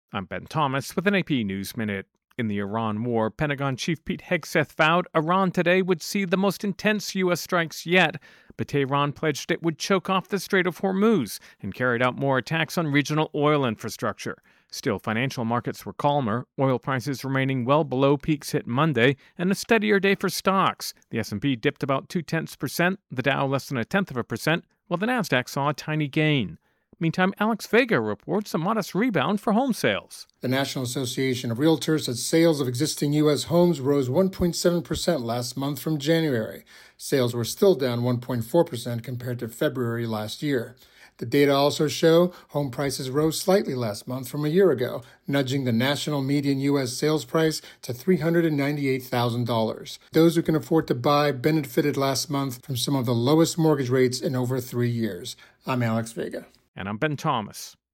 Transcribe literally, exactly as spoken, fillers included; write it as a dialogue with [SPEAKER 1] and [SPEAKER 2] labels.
[SPEAKER 1] I'm Ben Thomas with an A P News Minute. In the Iran war, Pentagon Chief Pete Hegseth vowed Iran today would see the most intense U S strikes yet, but Tehran pledged it would choke off the Strait of Hormuz and carried out more attacks on regional oil infrastructure. Still, financial markets were calmer, oil prices remaining well below peaks hit Monday, and a steadier day for stocks. The S and P dipped about two-tenths percent, the Dow less than a tenth of a percent, while the Nasdaq saw a tiny gain. Meantime, Alex Vega reports a modest rebound for home sales.
[SPEAKER 2] The National Association of Realtors said sales of existing U S homes rose one point seven percent last month from January. Sales were still down one point four percent compared to February last year. The data also show home prices rose slightly last month from a year ago, nudging the national median U S sales price to three hundred ninety-eight thousand dollars. Those who can afford to buy benefited last month from some of the lowest mortgage rates in over three years. I'm Alex Vega.
[SPEAKER 1] And I'm Ben Thomas.